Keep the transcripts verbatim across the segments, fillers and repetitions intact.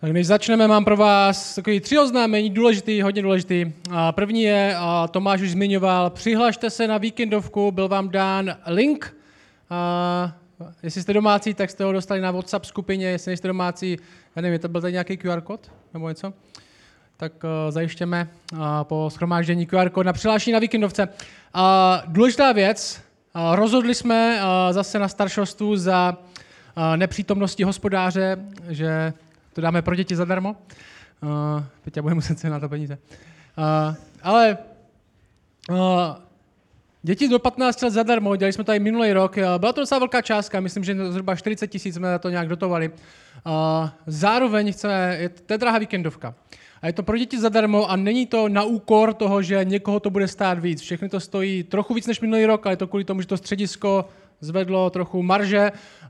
Tak než začneme, mám pro vás takový tři oznámení, důležitý, hodně důležitý. A první je, a Tomáš už zmiňoval, přihlašte se na víkendovku, byl vám dán link. A jestli jste domácí, tak jste ho dostali na WhatsApp skupině, jestli nejste domácí, já nevím, to byl tady nějaký Q R kód nebo něco, tak uh, zajištěme uh, po shromáždění Q R kód na přihlášení na víkendovce. A důležitá věc, uh, rozhodli jsme uh, zase na staršostvu za uh, nepřítomnosti hospodáře, že to dáme pro děti zadarmo. Uh, Peťa bude muset se na to peníze. Uh, ale uh, děti do patnácti let zadarmo, dělali jsme tady minulý rok, byla to docela velká částka, myslím, že zhruba čtyřicet tisíc jsme to nějak dotovali. Uh, zároveň chceme, je to je drahá víkendovka. A je to pro děti zadarmo a není to na úkor toho, že někoho to bude stát víc. Všechny to stojí trochu víc než minulý rok, ale je to kvůli tomu, že to středisko zvedlo trochu marže.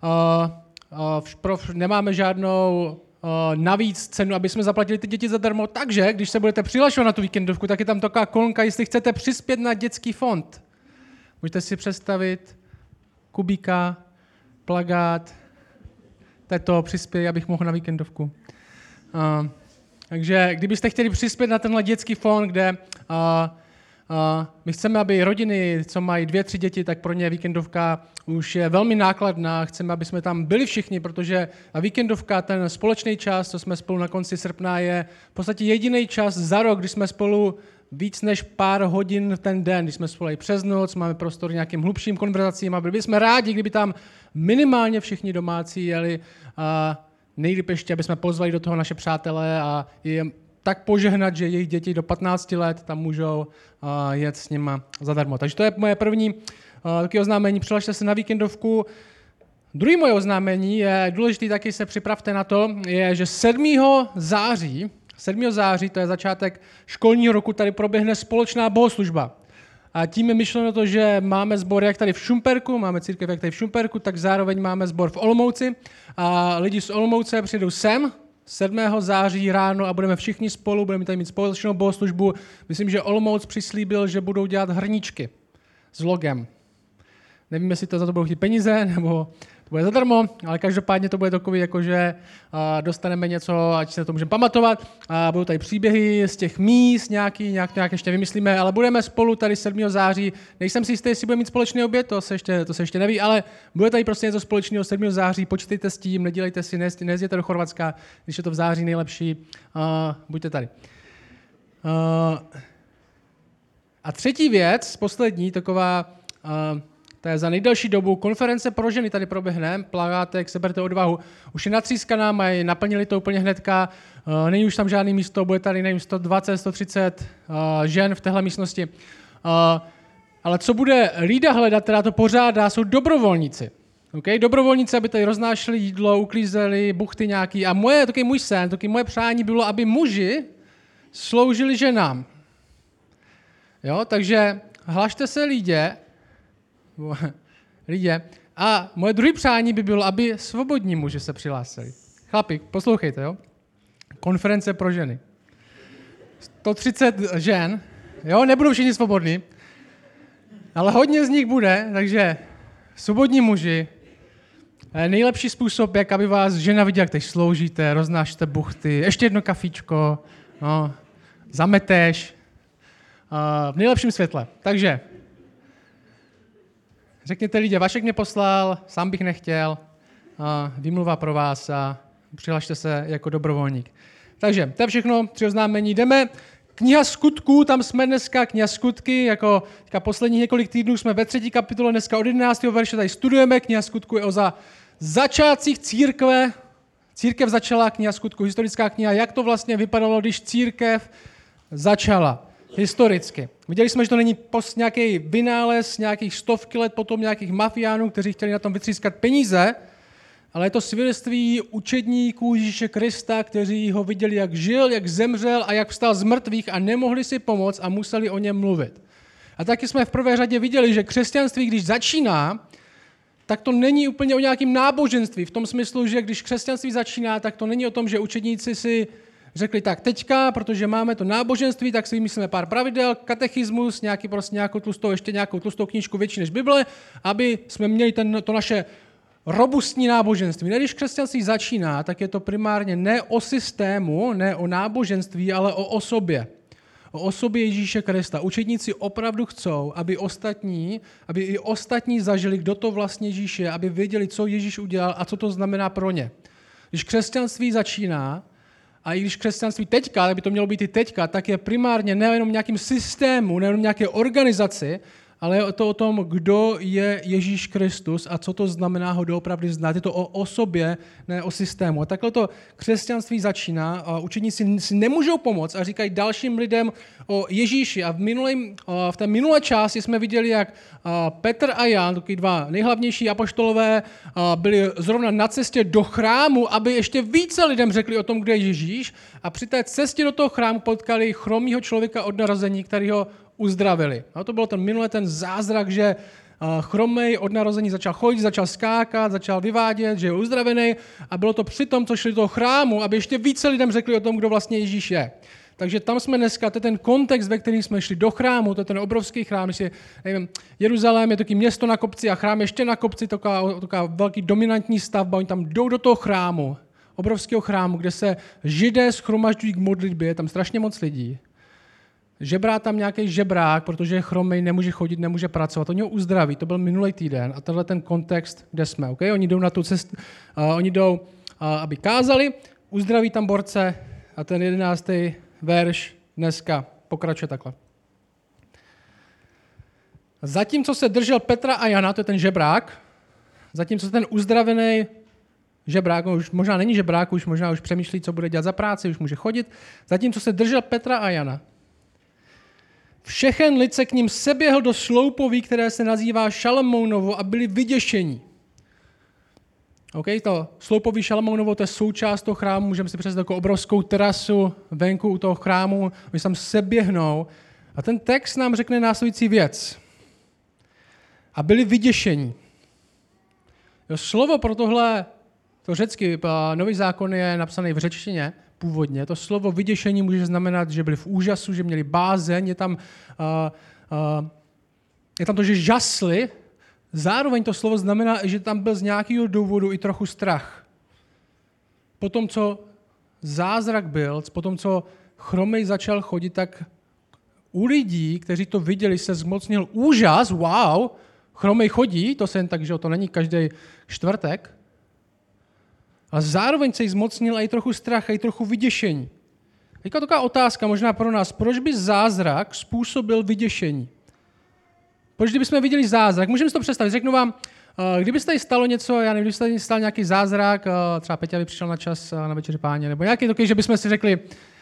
Uh, uh, pro, nemáme žádnou Uh, navíc cenu, aby jsme zaplatili ty děti zadarmo. Takže, když se budete přihlašovat na tu víkendovku, tak je tam taková kolonka, jestli chcete přispět na dětský fond. Můžete si představit Kubíka, plagát, teto přispěj, abych mohl na víkendovku. Uh, takže, kdybyste chtěli přispět na tenhle dětský fond, kde uh, uh, my chceme, aby rodiny, co mají dvě, tři děti, tak pro ně víkendovka už je velmi nákladná. Chceme, aby jsme tam byli všichni, protože víkendovka, ten společný čas, co jsme spolu na konci srpna, je v podstatě jediný čas za rok, kdy jsme spolu víc než pár hodin v ten den, když jsme spolu i přes noc, máme prostor nějakým hlubším konverzacím a byli bychom rádi, kdyby tam minimálně všichni domácí jeli a nejlíp ještě, aby jsme pozvali do toho naše přátelé a je tak požehnat, že jejich děti do patnácti let tam můžou uh, jet s nima zadarmo. Takže to je moje první uh, taky oznámení. Přihlašte se na víkendovku. Druhý moje oznámení je důležitý, taky se připravte na to, je, že sedmého září, sedmého září, to je začátek školního roku, tady proběhne společná bohoslužba. A tím je myšleno to, že máme sbor jak tady v Šumperku, máme církev jak tady v Šumperku, tak zároveň máme sbor v Olomouci. A lidi z Olomouce přijdou sem sedmého září ráno a budeme všichni spolu, budeme tady mít společnou bohoslužbu. Myslím, že Olomouc přislíbil, že budou dělat hrníčky s logem. Nevím, jestli to za to budou chtít peníze, nebo to bude zadarmo, ale každopádně to bude takový, jakože dostaneme něco, ať se to můžeme pamatovat. A budou tady příběhy z těch míst, nějaký, nějak, nějak ještě vymyslíme, ale budeme spolu tady sedmého září. Nejsem si jistý, jestli budeme mít společný oběd, to se ještě, to se ještě neví, ale bude tady prostě něco společného sedmého září, počítejte s tím, nedělejte si, nejezděte do Chorvatska, když je to v září nejlepší, uh, buďte tady. Uh, a třetí věc, poslední, taková... Uh, To je za nejdelší dobu. Konference pro ženy tady proběhne, plagátek, seberte odvahu. Už je natřískaná, mají, naplnili to úplně hnedka, uh, není už tam žádný místo, bude tady, nevím, sto dvacet, sto třicet uh, žen v téhle místnosti. Uh, ale co bude Lída hledat, která to pořádá, jsou dobrovolníci. Okay? Dobrovolníci, aby tady roznášeli jídlo, uklízeli, buchty nějaký. A moje, taky můj sen, taky moje přání bylo, aby muži sloužili ženám. Jo? Takže hlašte se Lídě, lidé. A moje druhé přání by bylo, aby svobodní muži se přihlásili. Chlapi, poslouchejte, jo? Konference pro ženy. sto třicet žen, jo? Nebudou všichni svobodní, ale hodně z nich bude, takže svobodní muži. Nejlepší způsob, jak aby vás žena viděla, jak teď sloužíte, roznášíte buchty, ještě jedno kafíčko, no, zameteš, v nejlepším světle. Takže řekněte lidé, Vašek mě poslal, sám bych nechtěl, a výmluva pro vás a přihlašte se jako dobrovolník. Takže to je všechno, tři oznámení. Jdeme. Kniha skutků, tam jsme dneska, kniha skutky, jako posledních několik týdnů jsme ve třetí kapitole, dneska od jedenáctého verše tady studujeme. Kniha skutků je o za začátcích církve. Církev začala, kniha skutků, historická kniha, jak to vlastně vypadalo, když církev začala. Historicky. Viděli jsme, že to není post nějaký vynález nějakých stovky let potom nějakých mafiánů, kteří chtěli na tom vytřískat peníze, ale je to svědectví učedníků Ježíše Krista, kteří ho viděli, jak žil, jak zemřel a jak vstal z mrtvých a nemohli si pomoct a museli o něm mluvit. A taky jsme v prvé řadě viděli, že křesťanství, když začíná, tak to není úplně o nějakém náboženství. V tom smyslu, že když křesťanství začíná, tak to není o tom, že učedníci si řekli tak teďka, protože máme to náboženství, tak si vymyslíme pár pravidel, katechismus, nějaký prostě nějakou tlustou, ještě nějakou tlustou knížku větší než Bible, aby jsme měli ten, to naše robustní náboženství. Ne, když křesťanství začíná, tak je to primárně ne o systému, ne o náboženství, ale o osobě. O osobě Ježíše Krista. Učedníci opravdu chcou, aby ostatní, aby i ostatní zažili, kdo to vlastně Ježíš je, aby věděli, co Ježíš udělal a co to znamená pro ně. Když křesťanství začíná, a i když křesťanství teďka, tak by to mělo být i teďka, tak je primárně nejenom nějakým systému, nejenom nějaké organizaci, ale je to o tom, kdo je Ježíš Kristus a co to znamená ho doopravdy znát. Je to o osobě, ne o systému. A takhle to křesťanství začíná. A učedníci si nemůžou pomoct a říkají dalším lidem o Ježíši. A v, minulém, v té minulé části jsme viděli, jak Petr a Jan, takový dva nejhlavnější apoštolové, byli zrovna na cestě do chrámu, aby ještě více lidem řekli o tom, kdo je Ježíš. A při té cestě do toho chrámu potkali chromýho člověka od narození, který ho uzdravili. A to bylo ten minulé ten zázrak, že chromej od narození začal chodit, začal skákat, začal vyvádět, že je uzdravený a bylo to při tom, co šli do toho chrámu, aby ještě více lidem řekli o tom, kdo vlastně Ježíš je. Takže tam jsme dneska, to je ten kontext, ve kterém jsme šli do chrámu, to je ten obrovský chrám, je, nevím, Jeruzalém je taky město na kopci a chrám ještě na kopci, taková, taková velký dominantní stavba, oni tam jdou do toho chrámu, obrovského chrámu, kde se Židé shromažďují k modlitbě, je tam strašně moc lidí. Žebrá tam nějaký žebrák, protože je chromej, nemůže chodit, nemůže pracovat. Oni ho uzdraví, to byl minulý týden a tenhle ten kontext, kde jsme. Okay? Oni jdou na tu cestu, uh, oni jdou, uh, aby kázali, uzdraví tam borce a ten jedenáctý verš dneska pokračuje takhle. Zatímco se držel Petra a Jana, to je ten žebrák, zatímco ten uzdravený žebrák, už možná není žebrák, už možná už přemýšlí, co bude dělat za práci, už může chodit, zatímco se držel Petra a Jana, všechen lid se k ním seběhl do sloupoví, které se nazývá Šalamounovo a byli vyděšení. Okay, to sloupoví Šalamounovo, to je součást toho chrámu, můžeme si představit jako obrovskou terasu venku u toho chrámu, oni tam seběhnou a ten text nám řekne následující věc. A byli vyděšení. Jo, slovo pro tohle, to řecky, Nový zákon je napsaný v řečtině, původně. To slovo vyděšení může znamenat, že byli v úžasu, že měli bázeň, je tam, uh, uh, je tam to, že žasli. Zároveň to slovo znamená, že tam byl z nějakého důvodu i trochu strach. Po tom, co zázrak byl, po tom, co chromej začal chodit, tak u lidí, kteří to viděli, se zmocnil úžas, wow, chromej chodí, to se jen tak, že to není každý čtvrtek, a zároveň se jí zmocnil i trochu strach, i trochu vyděšení. Teďka taková otázka možná pro nás. Proč by zázrak způsobil vyděšení? Proč kdybychom viděli zázrak? Můžeme si to představit. Řeknu vám, kdyby se tady stalo něco, já nevím, kdyby se tady stal nějaký zázrak, třeba Peťa by přišel na čas na Večeři Páně, nebo nějaký takový, že bychom si řekli,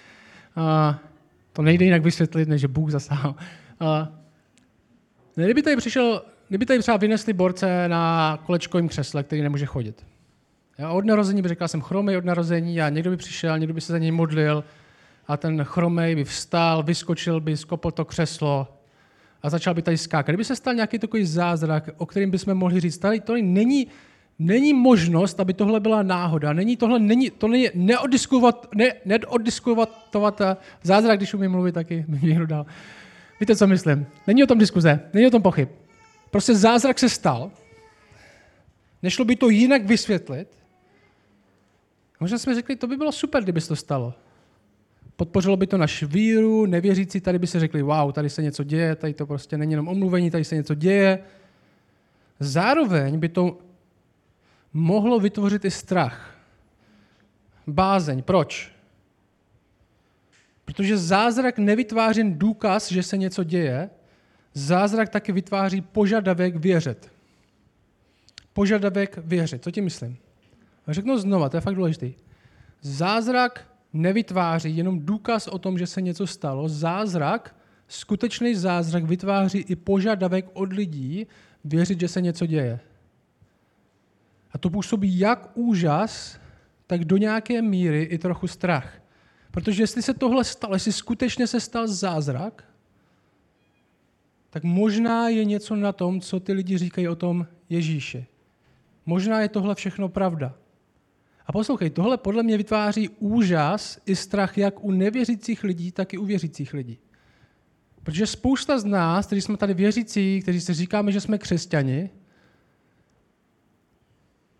to nejde jinak vysvětlit, než že Bůh zasáhl. Kdyby tady přišel, kdyby tady třeba vynesli borce na kolečkovém křesle, který nemůže chodit. Já od narození by řekl, jsem chromej od narození a někdo by přišel, někdo by se za něj modlil a ten chromej by vstal, vyskočil by, skopl to křeslo a začal by tady skákat. Kdyby se stal nějaký takový zázrak, o kterým bychom mohli říct, tady, tady není, není možnost, aby tohle byla náhoda. Není tohle, není, to není neodiskovat, ne, neodiskovat zázrak, když umím mluvit, taky mi někdo dal. Víte, co myslím? Není o tom diskuze, není o tom pochyb. Prostě zázrak se stal, nešlo by to jinak vysvětlit. Možná jsme řekli, to by bylo super, kdyby se to stalo. Podpořilo by to naši víru, nevěřící tady by se řekli, wow, tady se něco děje, tady to prostě není jenom omluvení, tady se něco děje. Zároveň by to mohlo vytvořit i strach. Bázeň. Proč? Protože zázrak nevytváří jen důkaz, že se něco děje, zázrak taky vytváří požadavek věřit. Požadavek věřit. Co tím myslím? A řeknu znova, to je fakt důležitý. Zázrak nevytváří jenom důkaz o tom, že se něco stalo. Zázrak, skutečný zázrak vytváří i požadavek od lidí věřit, že se něco děje. A to působí jak úžas, tak do nějaké míry i trochu strach. Protože jestli se tohle stalo, jestli skutečně se stal zázrak, tak možná je něco na tom, co ty lidi říkají o tom Ježíši. Možná je tohle všechno pravda. A poslouchej, tohle podle mě vytváří úžas i strach jak u nevěřících lidí, tak i u věřících lidí. Protože spousta z nás, kteří jsme tady věřící, kteří si říkáme, že jsme křesťani,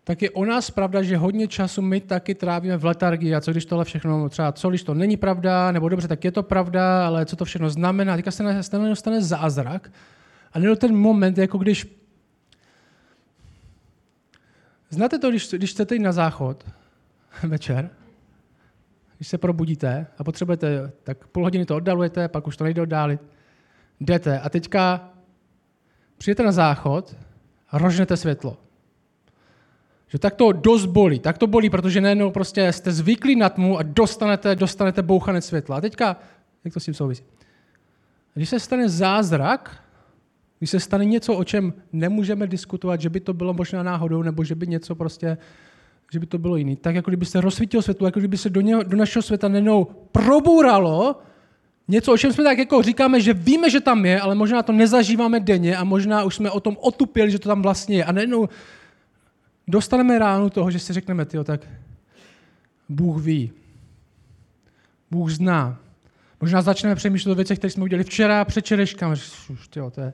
tak je o nás pravda, že hodně času my taky trávíme v letargii a co když tohle všechno, třeba co když to není pravda, nebo dobře, tak je to pravda, ale co to všechno znamená. Teďka se stane, stane zázrak a nebo ten moment, jako když znáte to, když, když chcete jít na záchod večer, když se probudíte a potřebujete, tak půl hodiny to oddalujete, pak už to nejde oddálit, jdete a teďka přijete na záchod a rožnete světlo. Že tak to dost bolí, tak to bolí, protože najednou prostě jste zvyklí na tmu a dostanete, dostanete bouchanec světla. A teďka, jak to s tím souvisí? Když se stane zázrak, když se stane něco, o čem nemůžeme diskutovat, že by to bylo možná náhodou, nebo že by něco prostě, že by to bylo jiný, tak jako kdyby se rozsvítil světlo, jako kdyby se do, něho, do našeho světa najednou probouralo něco, o čem jsme tak jako říkáme, že víme, že tam je, ale možná to nezažíváme denně a možná už jsme o tom otupili, že to tam vlastně je. A najednou dostaneme ránu toho, že si řekneme, tyjo, tak Bůh ví. Bůh zná. Možná začneme přemýšlet o věcech, které jsme udělali včera a předčerejškem. Tyjo, to je...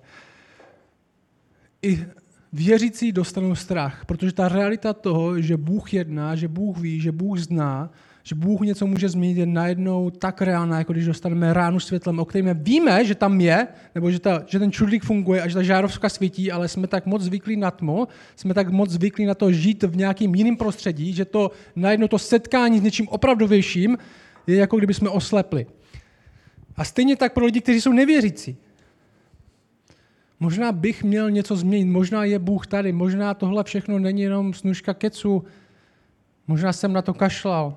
I věřící dostanou strach, protože ta realita toho, že Bůh jedná, že Bůh ví, že Bůh zná, že Bůh něco může změnit, je najednou tak reálná, jako když dostaneme ránu světlem, o kterém víme, že tam je, nebo že, ta, že ten čudlík funguje a že ta žárovka svítí, ale jsme tak moc zvyklí na tmu, jsme tak moc zvyklí na to žít v nějakém jiném prostředí, že to najednou to setkání s něčím opravdovějším je jako kdyby jsme oslepli. A stejně tak pro lidi, kteří jsou nevěřící. Možná bych měl něco změnit, možná je Bůh tady, možná tohle všechno není jenom snužka kecu, možná jsem na to kašlal.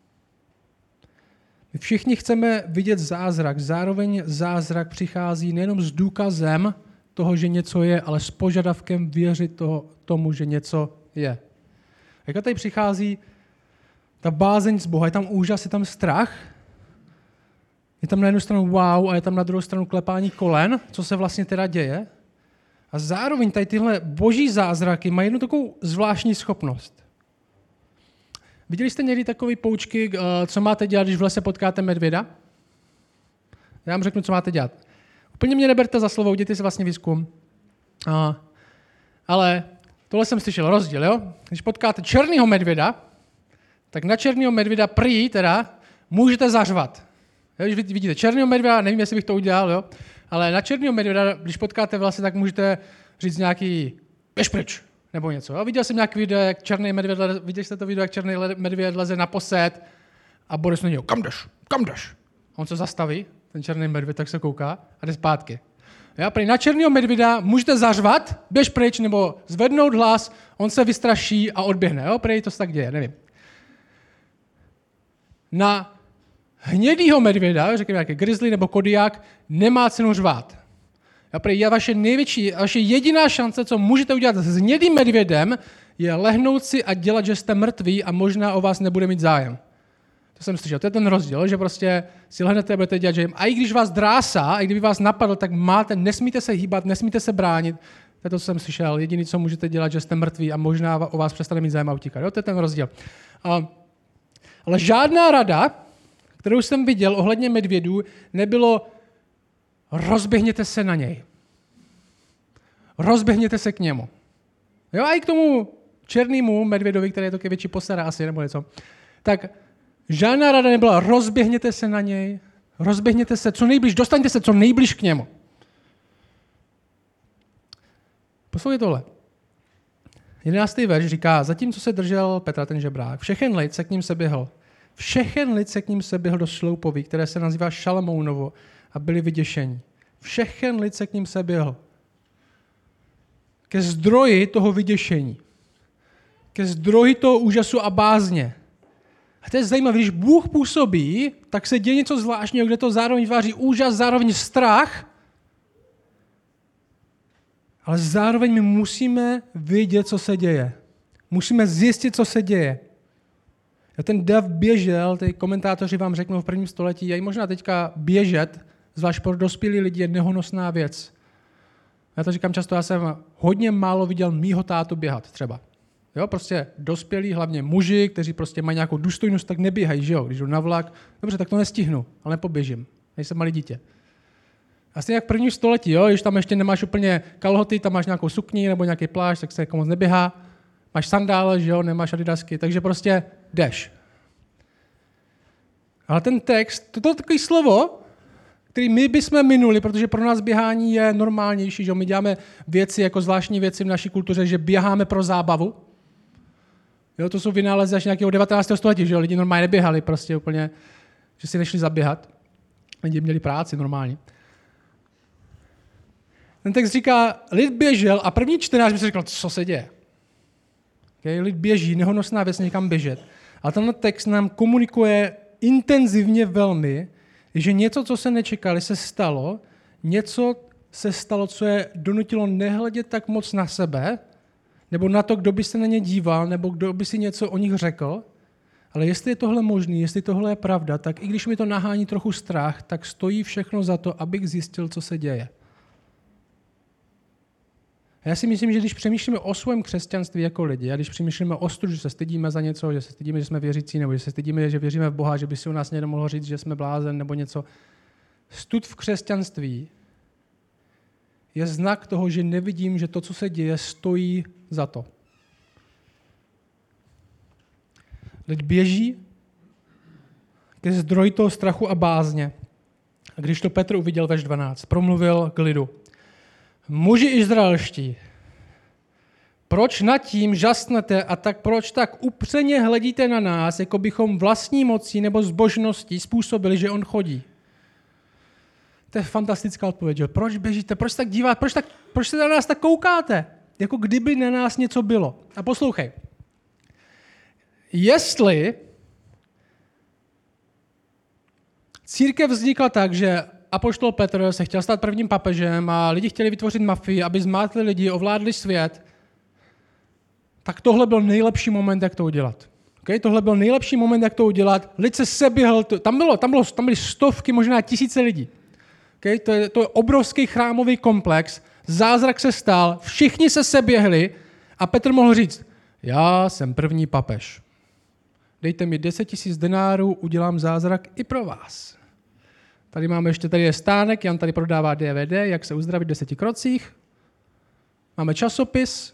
My všichni chceme vidět zázrak, zároveň zázrak přichází nejenom s důkazem toho, že něco je, ale s požadavkem věřit toho, tomu, že něco je. Jak tady přichází ta bázeň z Boha, je tam úžas, je tam strach, je tam na jednu stranu wow a je tam na druhou stranu klepání kolen, co se vlastně teda děje. A zároveň tady tyhle boží zázraky mají jednu takovou zvláštní schopnost. Viděli jste někdy takové poučky, co máte dělat, když v lese potkáte medvěda? Já vám řeknu, co máte dělat. Úplně mě neberte za slovo, udělejte si vlastně výzkum. A, ale tohle jsem slyšel rozdíl, jo? Když potkáte černýho medvěda, tak na černýho medvěda prý teda můžete zařvat. Jo, když vidíte černýho medvěda, nevím, jestli bych to udělal, jo? Ale na černýho medvěda, když potkáte v lese, tak můžete říct nějaký běž pryč, nebo něco. Jo? Viděl jsem nějaký video, jak černý medvěd, viděli jste to video, jak černý medvěd leze na posed a Boris na něho, kam jdeš, kam jdeš? On se zastaví, ten černý medvěd, tak se kouká a jde zpátky. Jo? Prý na černýho medvěda můžete zařvat, běž pryč, nebo zvednout hlas, on se vystraší a odběhne. Jo? Prý to se tak děje, nevím. Na hnědýho medvěda, řekněme nějaký grizzly nebo kodiak, nemá cenu řvát. A prý vaše největší, vaše jediná šance, co můžete udělat s hnědým medvědem, je lehnout si a dělat, že jste mrtví a možná o vás nebude mít zájem. To jsem slyšel, to je ten rozdíl, že prostě si lehnete a budete dělat, že jim, a i když vás drásá, a i kdyby vás napadl, tak máte, nesmíte se hýbat, nesmíte se bránit. To je to, co jsem slyšel. Jediný, co můžete dělat, že jste mrtví a možná o vás přestane mít zájem a utíkat. Jo, to je ten rozdíl. A, ale žádná rada, kterou jsem viděl ohledně medvědů, nebylo rozběhněte se na něj. Rozběhněte se k němu. Jo, a i k tomu černému medvědovi, který je taky větší posera asi, nebo něco. Tak žádná rada nebyla rozběhněte se na něj, rozběhněte se co nejblíž, dostaňte se co nejblíž k němu. Poslouchejte tohle. Jedenáctý verš říká, zatímco se držel Petra ten žebrák, všechen lid se k ním seběhl. Všechen lid se k ním seběhl do sloupoví, které se nazývá Šalamounovo, a byli vyděšení. Všechen lid se k ním seběhl. Ke zdroji toho vyděšení. Ke zdroji toho úžasu a bázně. A to je zajímavé, když Bůh působí, tak se děje něco zvláštního, kde to zároveň vytváří úžas, zároveň strach, ale zároveň my musíme vědět, co se děje. Musíme zjistit, co se děje. A ten dav běžel, ty komentátoři vám řeknou v prvním století, a i možná teďka běžet, zvlášť pro dospělí lidi, je nehonosná věc. Já to říkám často, já jsem hodně málo viděl mýho tátu běhat třeba. Jo, prostě dospělí, hlavně muži, kteří prostě mají nějakou důstojnost, tak neběhají, že jo? Když jdu na vlak, dobře, tak to nestihnu, ale nepoběžím. Nejsem malý dítě. Asi jak v prvním století, jo? Když tam ještě nemáš úplně kalhoty, tam máš nějakou sukni nebo nějaký plášť, tak se jako moc neběhá. Máš sandále, že jo, nemáš adidasky, takže prostě jdeš. Ale ten text, to je takový slovo, který my bychom minuli, protože pro nás běhání je normálnější, že my děláme věci jako zvláštní věci v naší kultuře, že běháme pro zábavu. Jo, to jsou vynálezy až nějakého devatenáctého století, že jo, lidi normálně neběhali prostě úplně, že si nešli zaběhat. Lidi měli práci normálně. Ten text říká, lid běžel a první čtenář by si řekl, co se děje. Okay, lid běží, nehonosná věc někam běžet. A tenhle text nám komunikuje intenzivně velmi, že něco, co se nečekali, se stalo, něco se stalo, co je donutilo nehledět tak moc na sebe, nebo na to, kdo by se na ně díval, nebo kdo by si něco o nich řekl, ale jestli je tohle možný, jestli tohle je pravda, tak i když mi to nahání trochu strach, tak stojí všechno za to, abych zjistil, co se děje. A já si myslím, že když přemýšlíme o svém křesťanství jako lidi, a když přemýšlíme o ostudu, že se stydíme za něco, že se stydíme, že jsme věřící, nebo že se stydíme, že věříme v Boha, že by si u nás někdo mohl říct, že jsme blázen, nebo něco. Stud v křesťanství je znak toho, že nevidím, že to, co se děje, stojí za to. Lid běží ke zdroji toho strachu a bázně. A když to Petr uviděl, verš dvanáct, promluvil k lidu. Muži izraelští, proč nad tím žasnete a tak proč tak upřeně hledíte na nás, jako bychom vlastní mocí nebo zbožností způsobili, že on chodí? To je fantastická odpověď. Že? Proč běžíte? Proč tak díváte? Proč, tak, proč se na nás tak koukáte? Jako kdyby na nás něco bylo. A poslouchej. Jestli církev vznikla tak, že apoštol Petr se chtěl stát prvním papežem a lidi chtěli vytvořit mafii, aby zmátli lidi, ovládli svět, tak tohle byl nejlepší moment, jak to udělat. Okay? Tohle byl nejlepší moment, jak to udělat. Lid se seběhl, tam, bylo, tam, bylo, tam byly stovky, možná tisíce lidí. Okay? To, je, to je obrovský chrámový komplex, zázrak se stal, všichni se seběhli a Petr mohl říct, já jsem první papež. Dejte mi deset tisíc denárů, udělám zázrak i pro vás. Tady máme ještě, tady je stánek, Jan tady prodává D V D, jak se uzdravit v deseti krocích. Máme časopis.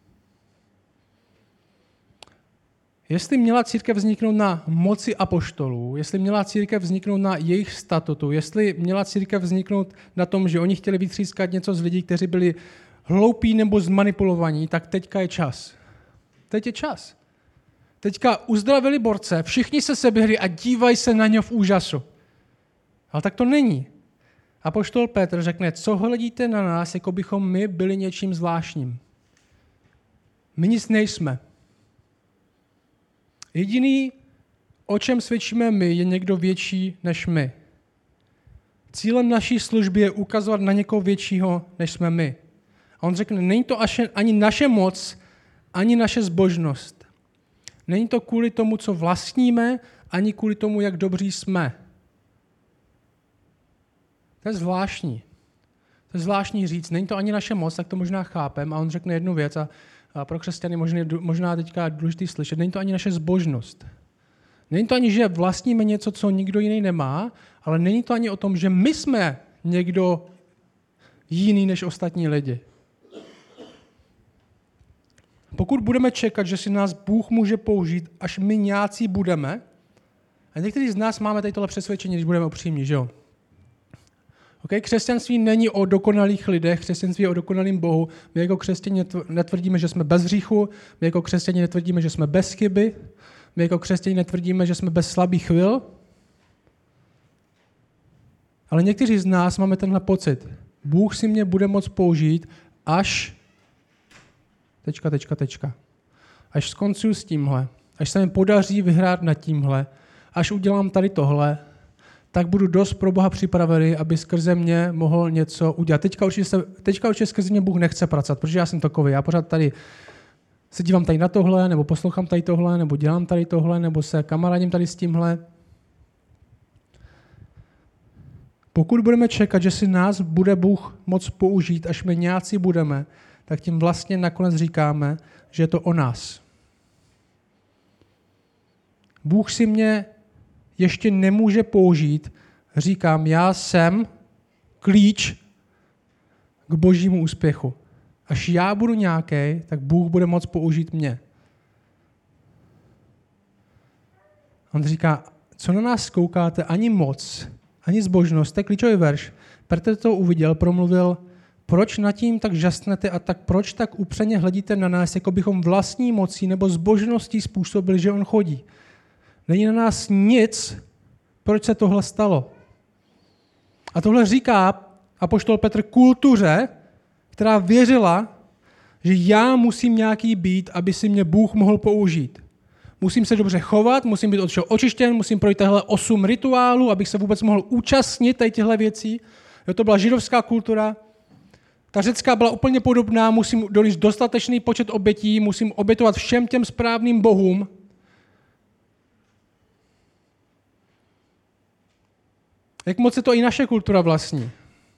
Jestli měla církev vzniknout na moci apoštolů, jestli měla církev vzniknout na jejich statutu, jestli měla církev vzniknout na tom, že oni chtěli vytřískat něco z lidí, kteří byli hloupí nebo zmanipulovaní, tak teďka je čas. Teď je čas. Teďka uzdravili borce, všichni se seběhli a dívají se na ně v úžasu. Ale tak to není. Apoštol Petr řekne, co hledíte na nás, jako bychom my byli něčím zvláštním. My nic nejsme. Jediný, o čem svědčíme my, je někdo větší než my. Cílem naší služby je ukazovat na někoho většího, než jsme my. A on řekne, není to ani naše moc, ani naše zbožnost. Není to kvůli tomu, co vlastníme, ani kvůli tomu, jak dobří jsme. To je zvláštní. To je zvláštní říct. Není to ani naše moc, tak to možná chápem. A on řekne jednu věc a, a pro křesťany možná, možná teďka důležitý slyšet. Není to ani naše zbožnost. Není to ani, že vlastníme něco, co nikdo jiný nemá, ale není to ani o tom, že my jsme někdo jiný než ostatní lidi. Pokud budeme čekat, že si nás Bůh může použít, až my nějací budeme, a někteří z nás máme tady tohle přesvědčení, když budeme upřímní, že jo? Okay? Křesťanství není o dokonalých lidech, křesťanství je o dokonalém Bohu. My jako křesťané netvrdíme, že jsme bez hříchu, my jako křesťané netvrdíme, že jsme bez chyby, my jako křesťané netvrdíme, že jsme bez slabých chvil. Ale někteří z nás máme tenhle pocit. Bůh si mě bude moct použít, až tečka, tečka, tečka. Až skoncuju s tímhle, až se mi podaří vyhrát nad tímhle, až udělám tady tohle, tak budu dost pro Boha připravený, aby skrze mě mohl něco udělat. Teďka určitě, se, teďka určitě skrze mě Bůh nechce pracovat, protože já jsem takový. Já pořád tady se dívám tady na tohle, nebo poslouchám tady tohle, nebo dělám tady tohle, nebo se kamarádím tady s tímhle. Pokud budeme čekat, že si nás bude Bůh moc použít, až my nějací budeme, tak tím vlastně nakonec říkáme, že je to o nás. Bůh si mě ještě nemůže použít, říkám, já jsem klíč k božímu úspěchu. Až já budu nějaký, tak Bůh bude moct použít mě. On říká, co na nás koukáte, ani moc, ani zbožnost, to je klíčový verš. Petr to uviděl, promluvil, proč nad tím tak žasnete a tak proč tak upřeně hledíte na nás, jako bychom vlastní mocí nebo zbožností způsobili, že on chodí. Není na nás nic, proč se tohle stalo. A tohle říká apoštol Petr kultuře, která věřila, že já musím nějaký být, aby si mě Bůh mohl použít. Musím se dobře chovat, musím být od všeho očištěn, musím projít tahle osm rituálů, abych se vůbec mohl účastnit tady těchto věcí. Jo, to byla židovská kultura. Ta řecká byla úplně podobná, musím donést dostatečný počet obětí, musím obětovat všem těm správným bohům. Jak moc je to i naše kultura vlastní.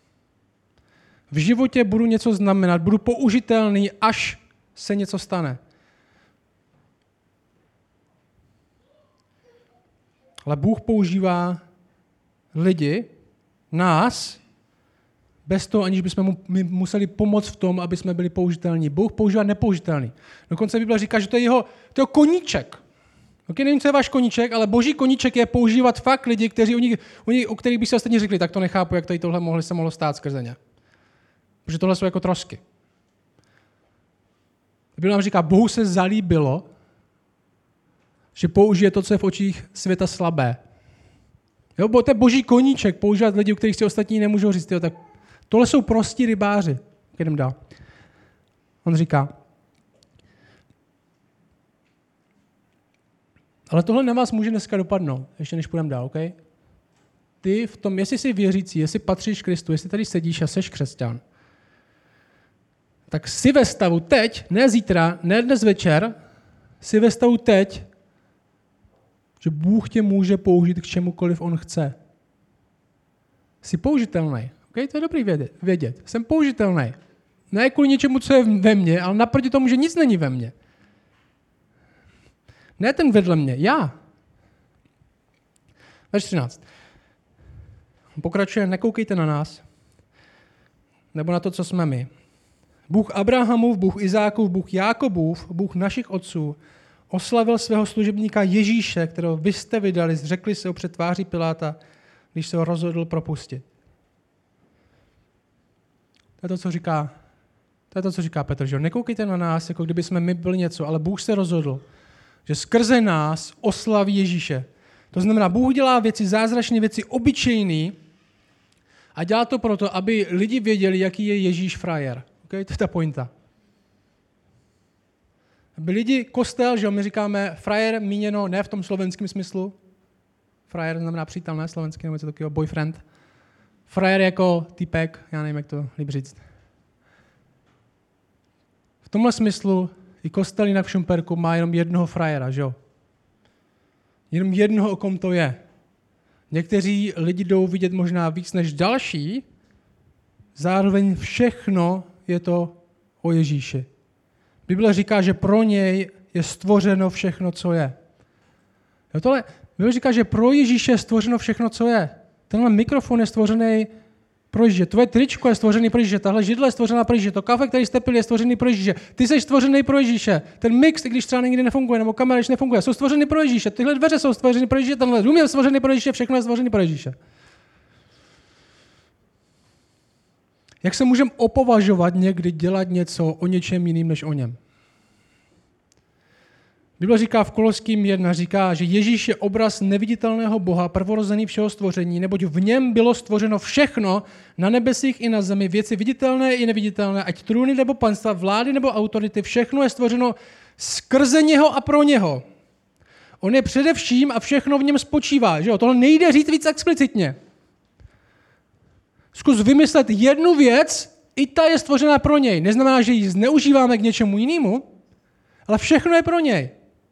V životě budu něco znamenat, budu použitelný, až se něco stane. Ale Bůh používá lidi, nás, bez toho, aniž bychom mu museli pomoct v tom, aby jsme byli použitelní. Bůh používá nepoužitelný. Dokonce Bible říká, že to je jeho, to je jeho koníček. Okay, nevím, co je váš koníček, ale boží koníček je používat fakt lidi, kteří u nich, u nich, u kterých by si ostatně řekli, tak to nechápu, jak tady tohle mohli, se mohlo stát skrze ně. Protože tohle jsou jako trosky. Bible nám říká, Bohu se zalíbilo, že použije to, co je v očích světa slabé. Jo, bo to je boží koníček, používat lidi, u kterých si ostatní nemůžou říct. Jo, tak tohle jsou prostí rybáři. Jdem dál. On říká, ale tohle na vás může dneska dopadnout, ještě než půjdeme dál, OK? Ty v tom, jestli jsi věřící, jestli patříš Kristu, jestli tady sedíš a seš křesťan, tak jsi ve stavu teď, ne zítra, ne dnes večer, jsi ve stavu teď, že Bůh tě může použít k čemukoliv on chce. Jsi použitelný. Okay? To je dobrý vědět. vědět. Jsem použitelný. Ne kvůli něčemu, co je ve mně, ale naproti tomu, že nic není ve mně. Ne ten vedle mě, já. Verš třináct. Pokračuje, nekoukejte na nás, nebo na to, co jsme my. Bůh Abrahamův, Bůh Izákův, Bůh Jákobův, Bůh našich otců oslavil svého služebníka Ježíše, kterého vy jste vydali, zřekli se ho před tváří Piláta, když se ho rozhodl propustit. To je to, co říká, to je to, co říká Petr, že nekoukejte na nás, jako kdyby jsme my byli něco, ale Bůh se rozhodl, že skrze nás oslaví Ježíše. To znamená, Bůh dělá věci, zázračné věci, obyčejný a dělá to proto, aby lidi věděli, jaký je Ježíš frajer. Okay? To je ta pointa. Aby lidi, kostel, že my říkáme frajer míněno ne v tom slovenském smyslu. Frajer znamená přítel, ne slovenský, nebo něco takového, boyfriend. Frajer jako typek, já nevím, jak to líp říct. V tomhle smyslu i kostel jinak v Šumperku má jenom jednoho frajera, že jo? Jenom jednoho, o kom to je. Někteří lidi jdou vidět možná víc než další, zároveň všechno je to o Ježíši. Bible říká, že pro něj je stvořeno všechno, co je. Jo, tohle, Bible říká, že pro Ježíše je stvořeno všechno, co je. Tenhle mikrofon je stvořený pro Ježíše. Tvoje tričko je stvořený pro Ježíše. Tahle židle je stvořená pro Ježíše. To kafe, který jste pili, je stvořený pro Ježíše. Ty jsi stvořený pro Ježíše. Ten mix, i když třeba někdy nefunguje, nebo kamera, když nefunguje, jsou stvořeny pro Ježíše. Tyhle dveře jsou stvořeny pro Ježíše, tenhle dům je stvořený pro Ježíše, všechno je stvořený pro Ježíše. Jak se můžeme opovažovat někdy dělat něco o něčem jiným než o něm? Bible říká v Koloským jedna, říká, že Ježíš je obraz neviditelného Boha, prvorozený všeho stvoření, neboť v něm bylo stvořeno všechno na nebesích i na zemi, věci viditelné i neviditelné, ať trůny nebo panstva, vlády nebo autority, všechno je stvořeno skrze něho a pro něho. On je především a všechno v něm spočívá. Že jo? Tohle nejde říct víc explicitně. Zkus vymyslet jednu věc, i ta je stvořená pro něj. Neznamená, že ji zneužíváme k něčemu jinému, ale všechno je pro něj.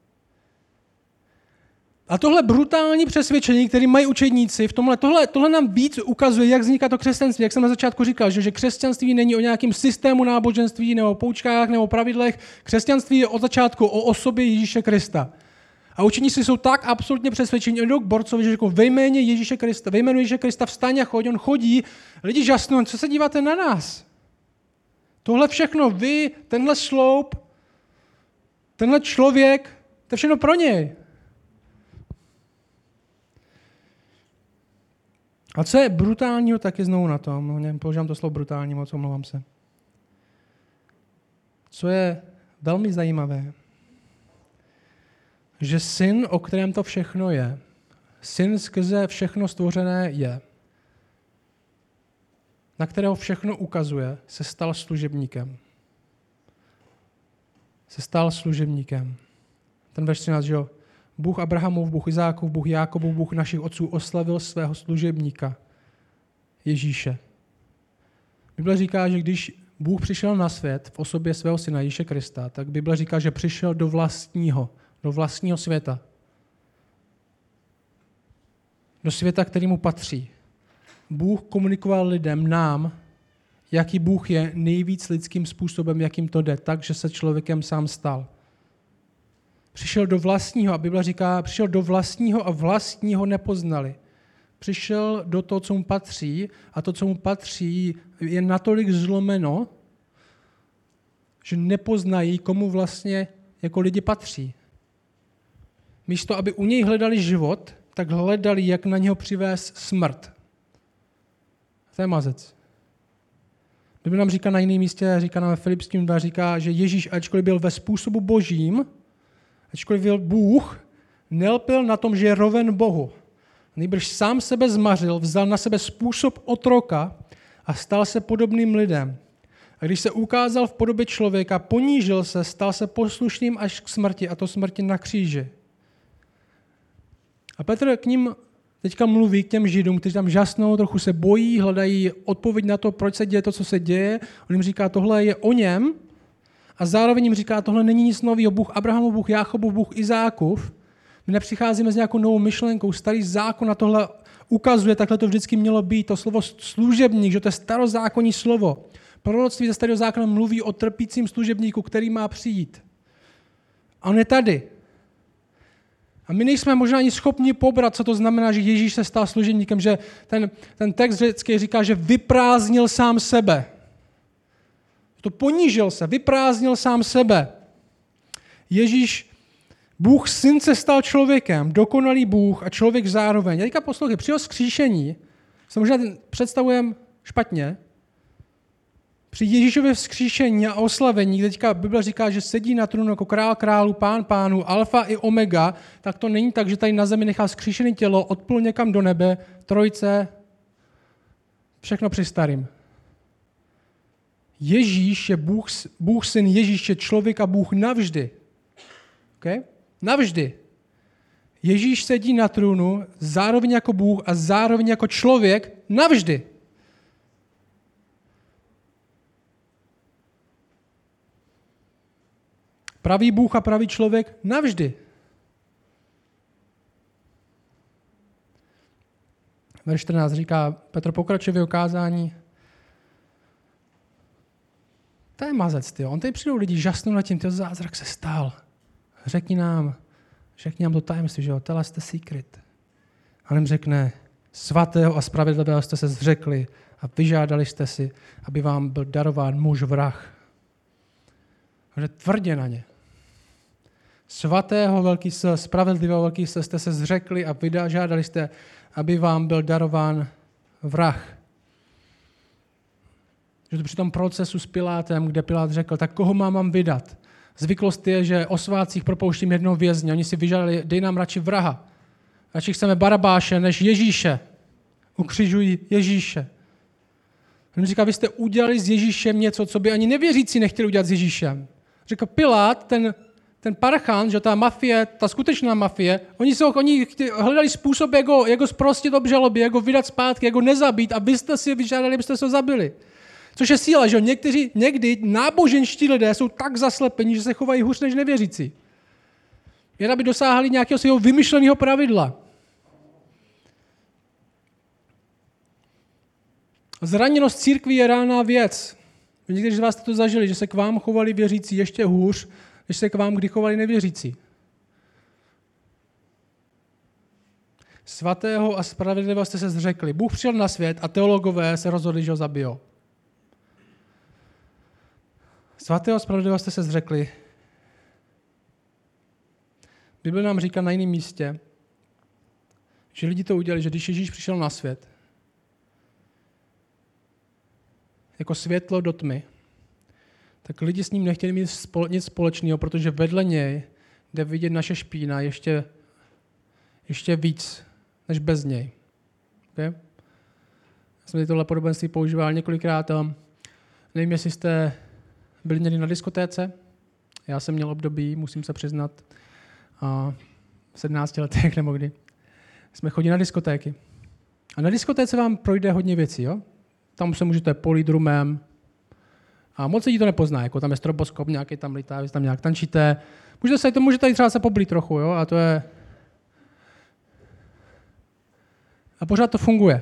A tohle brutální přesvědčení, které mají učedníci, v tomhle, tohle, tohle nám víc ukazuje, jak vzniká to křesťanství. Jak jsem na začátku říkal, že, že křesťanství není o nějakém systému náboženství, nebo poučkách, nebo pravidlech. Křesťanství je od začátku o osobě Ježíše Krista. A učeníci jsou tak absolutně přesvědčení, oni jdou k borcovi, že řeknou, ve jméně Ježíše Krista, ve jménu Ježíše Krista vstaň a choď, on chodí, lidi žasnou, co se díváte na nás? Tohle všechno, vy, tenhle sloup, tenhle člověk, to je všechno pro něj. A co je brutálního, tak je znovu na tom. No, používám to slovo brutální, moc omlouvám se. Co je velmi zajímavé, že syn, o kterém to všechno je, syn skrze všechno stvořené je, na kterého všechno ukazuje, se stal služebníkem. Se stal služebníkem. Ten verš třináct, že jo? Bůh Abrahamův, Bůh Izákův, Bůh Jákobův, Bůh našich otců oslavil svého služebníka Ježíše. Bible říká, že když Bůh přišel na svět v osobě svého syna Ježíše Krista, tak Bible říká, že přišel do vlastního, do vlastního světa. Do světa, který mu patří. Bůh komunikoval lidem, nám, jaký Bůh je nejvíc lidským způsobem, jakým to jde, tak, že se člověkem sám stal. Přišel do vlastního, a Bible říká, přišel do vlastního a vlastního nepoznali. Přišel do toho, co mu patří, a to, co mu patří, je natolik zlomeno, že nepoznají, komu vlastně jako lidi patří. Místo, aby u něj hledali život, tak hledali, jak na něho přivést smrt. To je mazec. Bible nám říká na jiném místě, říká nám ve Filipským dva, říká, že Ježíš, ačkoliv byl ve způsobu božím, ačkoliv byl Bůh, nelpil na tom, že je roven Bohu. Nejbrž sám sebe zmařil, vzal na sebe způsob otroka a stal se podobným lidem. A když se ukázal v podobě člověka, ponížil se, stal se poslušným až k smrti, a to smrti na kříži. A Petr k ním teďka mluví k těm Židům, kteří tam žasnou, trochu se bojí, hledají odpověď na to, proč se děje to, co se děje. On jim říká, tohle je o něm, a zároveň jim říká, tohle není nic nového. Bůh Abrahamův, Bůh Jákobův, Bůh Izákův. My nepřicházíme s nějakou novou myšlenkou. Starý zákon na tohle ukazuje, takhle to vždycky mělo být. To slovo služebník, že to je starozákonní slovo. Proroctví ze starého zákona mluví o trpícím služebníku, který má přijít. A on je tady. A my nejsme možná ani schopni pobrat, co to znamená, že Ježíš se stal služebníkem, že ten, ten text řecký říká, že vyprázdnil sám sebe. To ponížil se, vyprázdnil sám sebe. Ježíš, Bůh syn se stal člověkem, dokonalý Bůh a člověk zároveň. A teďka poslouchej, při jeho vzkříšení, se možná představujeme špatně, při Ježíšově vzkříšení a oslavení, teďka Bible říká, že sedí na trůnu jako král králu, pán pánů, alfa i omega, tak to není tak, že tady na zemi nechá vzkříšené tělo, odplul někam do nebe, trojce, všechno při starým. Ježíš je Bůh, Bůh syn, Ježíš je člověk a Bůh navždy. Okay? Navždy. Ježíš sedí na trůnu zároveň jako Bůh a zároveň jako člověk navždy. Pravý Bůh a pravý člověk navždy. Verš čtrnáct říká, Petr pokračuje v ukázání. To je mazec, tyjo. On tady přijdou lidi, žasnou nad tím, tyjo, zázrak se stal. Řekni nám, řekni nám to tajemství, že jo, tell us the secret. A on jim řekne, svatého a spravedlivého jste se zřekli a vyžádali jste si, aby vám byl darován muž vrah. Takže tvrdě na ně. Svatého velký se, spravedlivého velký se jste se zřekli a vyžádali jste, aby vám byl darován vrah. Že to při tom procesu s Pilátem, kde Pilát řekl, tak koho mám mám vydat? Zvyklost je, že o svátcích propouštím jednoho vězně. Oni si vyžádali, dej nám radši vraha. Radši chceme Barabáše než Ježíše. Ukřižují Ježíše. On říká, vy jste udělali s Ježíšem něco, co by ani nevěřící nechtěli udělat s Ježíšem. Řekl Pilát, ten, ten parchan, že ta mafie, ta skutečná mafie, oni, se, oni hledali způsob, jak ho, jak ho zprostit obžalobě, jak ho vydat zpátky, jak ho nezabít a vy jste si vyžádali, abyste se ho zabili. Což je síla, že někteří, někdy náboženští lidé jsou tak zaslepení, že se chovají hůř než nevěřící. Jen aby dosáhli nějakého svého vymyšleného pravidla. Zraněnost církví je reálná věc. Někteří z vás to zažili, že se k vám chovali věřící ještě hůř, než se k vám kdy chovali nevěřící. Svatého a spravedlivého jste se zřekli. Bůh přišel na svět a teologové se rozhodli, že ho zabijou. Svatého a spravedlivého jste se zřekli. Bible nám říká na jiném místě, že lidi to udělali, že když Ježíš přišel na svět, jako světlo do tmy, tak lidi s ním nechtěli mít spole, nic společného, protože vedle něj jde vidět naše špína ještě, ještě víc, než bez něj. Okay? Já jsem tohle podobenství používal několikrát. Nevím, jestli jste byli někdy na diskotéce. Já jsem měl období, musím se přiznat, v sedmnácti letech nebo kdy. Jsme chodili na diskotéky. A na diskotéce vám projde hodně věcí. Jo? Tam se můžete polít rumem. A moc lidí to nepozná. Jako tam je stroboskop, nějaký tam lítá, vy tam nějak tančíte. Můžete se to můžete třeba se poblít trochu. Jo? A to je... A pořád to funguje.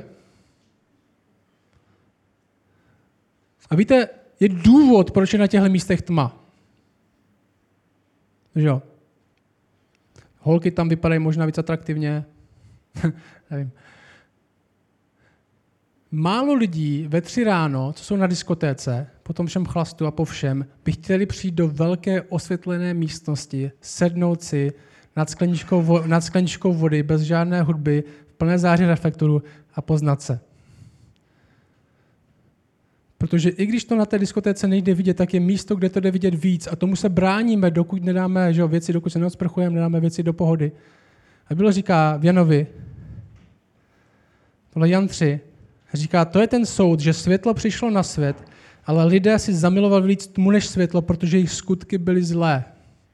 A víte, je důvod, proč je na těchto místech tma. Že jo? Holky tam vypadají možná víc atraktivně. Nevím. Málo lidí ve tři ráno, co jsou na diskotéce, po tom všem chlastu a po všem, by chtěli přijít do velké osvětlené místnosti, sednout si nad skleničkou, vo- nad skleničkou vody, bez žádné hudby, v plné záři reflektoru a poznat se. Protože i když to na té diskotéce nejde vidět, tak je místo, kde to jde vidět víc. A tomu se bráníme, dokud nedáme že jo, věci, dokud se neodsprchujeme, nedáme věci do pohody. A bylo říká v Janovi, tohle Jan tři, říká, to je ten soud, že světlo přišlo na svět, ale lidé si zamilovali víc tmu než světlo, protože jejich skutky byly zlé.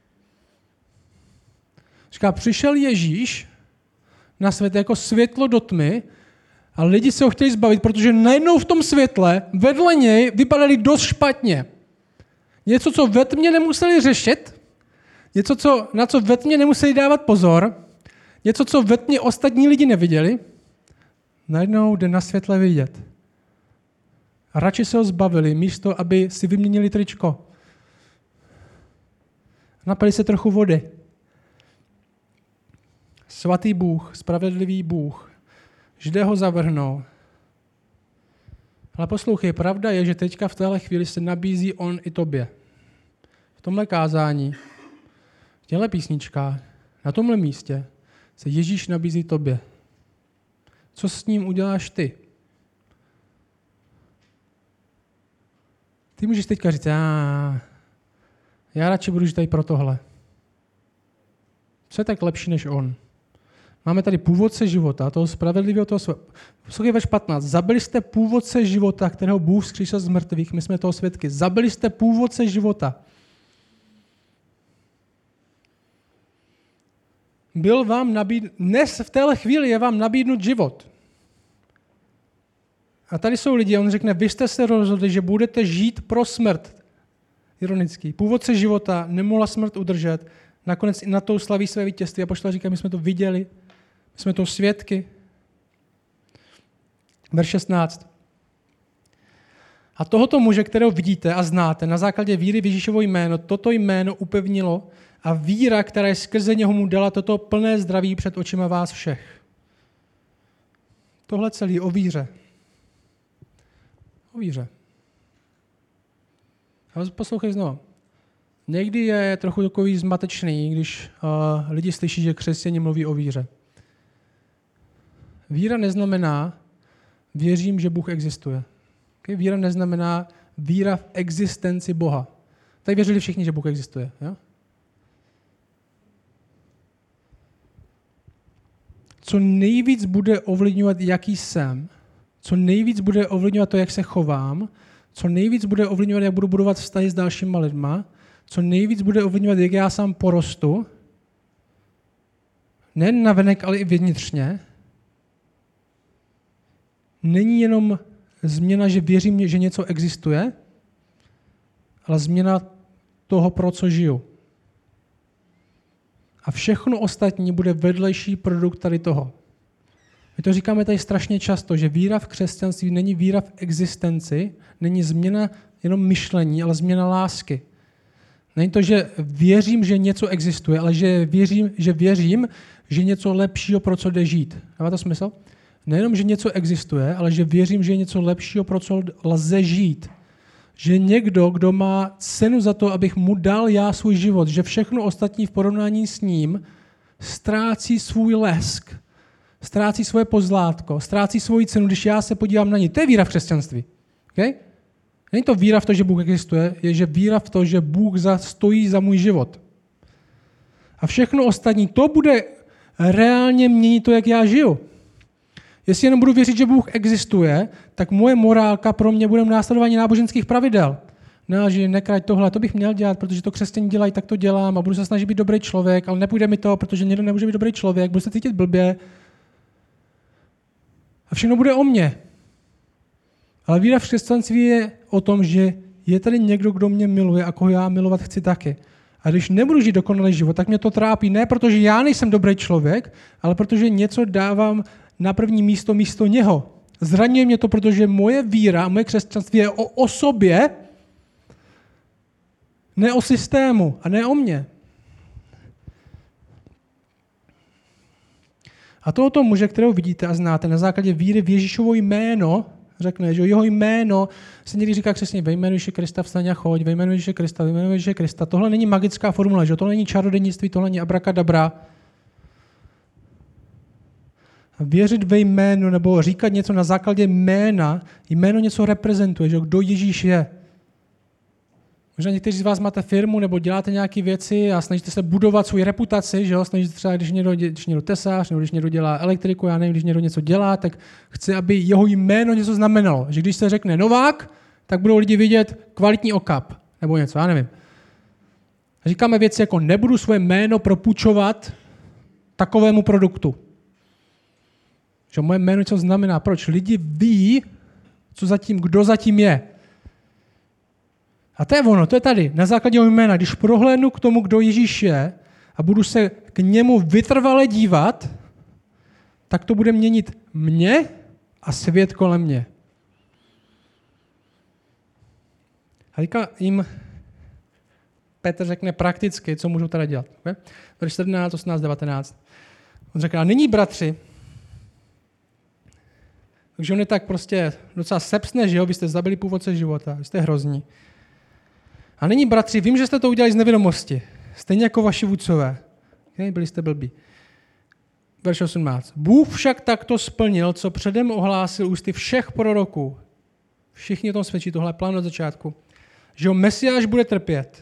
Říká, přišel Ježíš na svět jako světlo do tmy, a lidi se ho chtěli zbavit, protože najednou v tom světle vedle něj vypadali dost špatně. Něco, co ve tmě nemuseli řešit, něco, co, na co ve tmě nemuseli dávat pozor, něco, co ve tmě ostatní lidi neviděli, najednou jde na světle vidět. A radši se ho zbavili, místo, aby si vyměnili tričko. Napili se trochu vody. Svatý Bůh, spravedlivý Bůh, Židé ho zavrhnou. Ale poslouchej, pravda je, že teďka v téhle chvíli se nabízí on i tobě. V tomhle kázání, v těchto písničkách, na tomhle místě se Ježíš nabízí tobě. Co s ním uděláš ty? Ty můžeš teďka říct, já, já radši budu žít tady pro tohle. Co je tak lepší než on? Máme tady původce života, toho spravedlivého, toho svého. Poslouchej verš patnáct. Zabili jste původce života, kterého Bůh vzkřísil z mrtvých, my jsme toho svědky. Zabili jste původce života. Byl vám nabíd... Dnes v téhle chvíli je vám nabídnut život. A tady jsou lidi, on řekne, vy jste se rozhodli, že budete žít pro smrt. Ironický. Původce života nemohla smrt udržet, nakonec i na tou slaví své vítězství. A apoštol říká, my jsme to viděli, my jsme to svědky. Verš šestnáct. A tohoto muže, kterého vidíte a znáte, na základě víry v Ježíšovo jméno, toto jméno upevnilo a víra, která je skrze něho mu dala toto plné zdraví před očima vás všech. Tohle celé o víře. O víře. A poslouchej znovu. Někdy je trochu takový zmatečný, když uh, lidi slyší, že křesťané mluví o víře. Víra neznamená, věřím, že Bůh existuje. Okay? Víra neznamená víra v existenci Boha. Tady věřili všichni, že Bůh existuje. Jo? Co nejvíc bude ovlivňovat, jaký jsem, co nejvíc bude ovlivňovat to, jak se chovám, co nejvíc bude ovlivňovat, jak budu budovat vztahy s dalšíma lidma, co nejvíc bude ovlivňovat, jak já sám porostu, nejen navenek, ale i vnitřně, není jenom změna, že věřím, že něco existuje, ale změna toho, pro co žiju. A všechno ostatní bude vedlejší produkt tady toho. My to říkáme tady strašně často, že víra v křesťanství není víra v existenci, není změna jenom myšlení, ale změna lásky. Není to, že věřím, že něco existuje, ale že věřím, že věřím, že něco lepšího, pro co jde žít. Dává to smysl? Nejenom, že něco existuje, ale že věřím, že je něco lepšího, pro co lze žít. Že někdo, kdo má cenu za to, abych mu dal já svůj život, že všechno ostatní v porovnání s ním ztrácí svůj lesk, ztrácí svoje pozlátko, ztrácí svoji cenu, když já se podívám na ní. To je víra v křesťanství. Okay? Není to víra v to, že Bůh existuje, je, že víra v to, že Bůh za, stojí za můj život. A všechno ostatní, to bude reálně měnit to, jak já žiju. Jestli jenom budu věřit, že Bůh existuje, tak moje morálka pro mě bude následování náboženských pravidel. No, že nekrať tohle, to bych měl dělat, protože to křesťané dělají, tak to dělám a budu se snažit být dobrý člověk, ale nepůjde mi to, protože někdo nemůže být dobrý člověk, budu se cítit blbě. A všechno bude o mně. Ale víra v křesťanství je o tom, že je tady někdo, kdo mě miluje a koho já milovat chci taky. A když nebudu žít dokonalý život, tak mě to trápí ne protože já nejsem dobrý člověk, ale protože něco dávám na první místo místo něho. Zraňuje mě to, protože moje víra a moje křesťanství je o osobě, ne o systému a ne o mně. A tohoto muže, kterého vidíte a znáte, na základě víry v Ježíšovo jméno, řekne, že jeho jméno se někdy říká křesně, ve jménu Ježíše Krista vstaň a choď, ve jménu Ježíše Krista, ve jménu Ježíše Krista. Tohle není magická formule, že? Tohle není čarodějnictví, tohle není abrakadabra. Věřit ve jméno nebo říkat něco na základě jména, jméno něco reprezentuje, že kdo Ježíš je. Možná někteří z vás máte firmu nebo děláte nějaké věci a snažíte se budovat svou reputaci, že jo? Snažíte třeba, když někdo, když někdo tesář, nebo když někdo dělá elektriku, já nevím, když někdo něco dělá, tak chce, aby jeho jméno něco znamenalo. Že když se řekne Novák, tak budou lidi vidět kvalitní okap, nebo něco, já nevím. Říkáme věci jako nebudu svoje jméno propůjčovat takovému produktu. Že moje jméno něco znamená. Proč? Lidi ví, co zatím, kdo zatím je. A to je ono, to je tady, na základě jeho jména. Když prohlédnu k tomu, kdo Ježíš je a budu se k němu vytrvale dívat, tak to bude měnit mě a svět kolem mě. A teďka jim Petr řekne prakticky, co můžu teda dělat. Okay? Verš sedmnáct, osmnáct, devatenáct. On řekne, a nyní, bratři, takže on je tak prostě docela sepsne, že jo, vy jste zabili původce života, vy jste hrozní. A nyní, bratři, vím, že jste to udělali z nevědomosti, stejně jako vaši vůdcové. Okay? Byli jste blbí. Verš osmnáct. Bůh však takto splnil, co předem ohlásil ústy všech proroků. Všichni o tom svědčí, tohle je plán od začátku. Že Mesiáš bude trpět.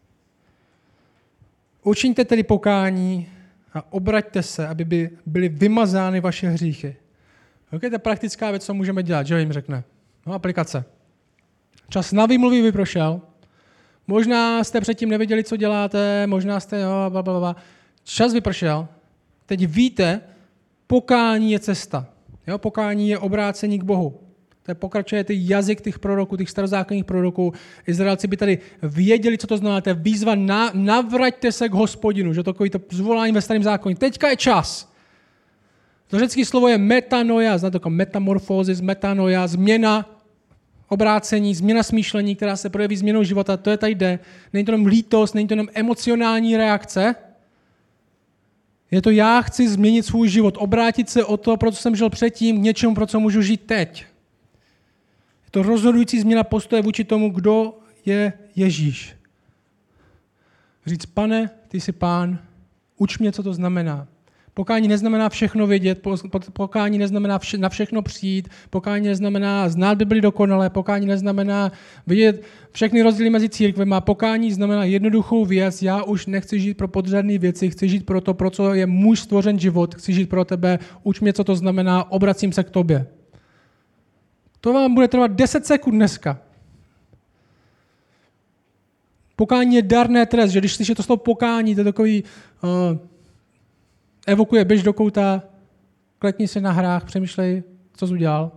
Učiňte tedy pokání a obraťte se, aby by byly vymazány vaše hříchy. Okay, to je praktická věc, co můžeme dělat, že jim řekne. No, aplikace. Čas na výmluvy vyprošel. Možná jste předtím nevěděli, co děláte, možná jste, jo, blablabla. Čas vypršel. Teď víte, pokání je cesta. Jo, pokání je obrácení k Bohu. To je pokračuje ty jazyk těch proroků, těch starozákonních proroků. Izraelci by tady věděli, co to znamená. To je výzva, na, navraťte se k Hospodinu. Že to takový to zvolání ve starém zákoně. Teďka je čas. To řecké slovo je metanoia, znáte to jako metamorfózis, metanoia, změna, obrácení, změna smýšlení, která se projeví změnou života. To je tady jde. Není to jenom lítost, není to jenom emocionální reakce. Je to já chci změnit svůj život, obrátit se o to, pro co jsem žil předtím, k něčemu, pro co můžu žít teď. Je to rozhodující změna postoje vůči tomu, kdo je Ježíš. Říct, pane, ty jsi pán, uč mě, co to znamená. Pokání neznamená všechno vědět, pokání neznamená vše, na všechno přijít, pokání neznamená znát Bibli dokonale, pokání neznamená vidět všechny rozdíly mezi církvemi, pokání znamená jednoduchou věc, já už nechci žít pro podřadné věci, chci žít pro to, pro co je můj stvořen život, chci žít pro tebe, uč mě, co to znamená, obracím se k tobě. To vám bude trvat deset sekund dneska. Pokání je darné trest, že když slyšíte to slovo pokání, to je takový... Uh, evokuje, běž do kouta, klekni si na hrách, přemýšlej, co jsi udělal.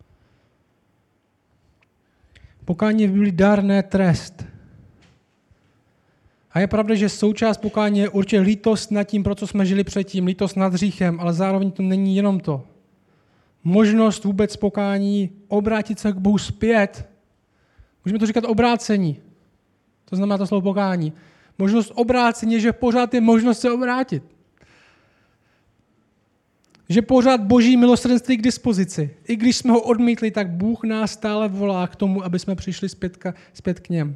Pokání byl dárné trest. A je pravda, že součást pokání je určitě lítost nad tím, pro co jsme žili předtím, lítost nad hříchem, ale zároveň to není jenom to. Možnost vůbec pokání obrátit se k Bohu zpět. Můžeme to říkat obrácení. To znamená to slovo pokání. Možnost obrácení je, že pořád je možnost se obrátit. Že pořád boží milosrdenství k dispozici. I když jsme ho odmítli, tak Bůh nás stále volá k tomu, aby jsme přišli zpět, zpět k něm.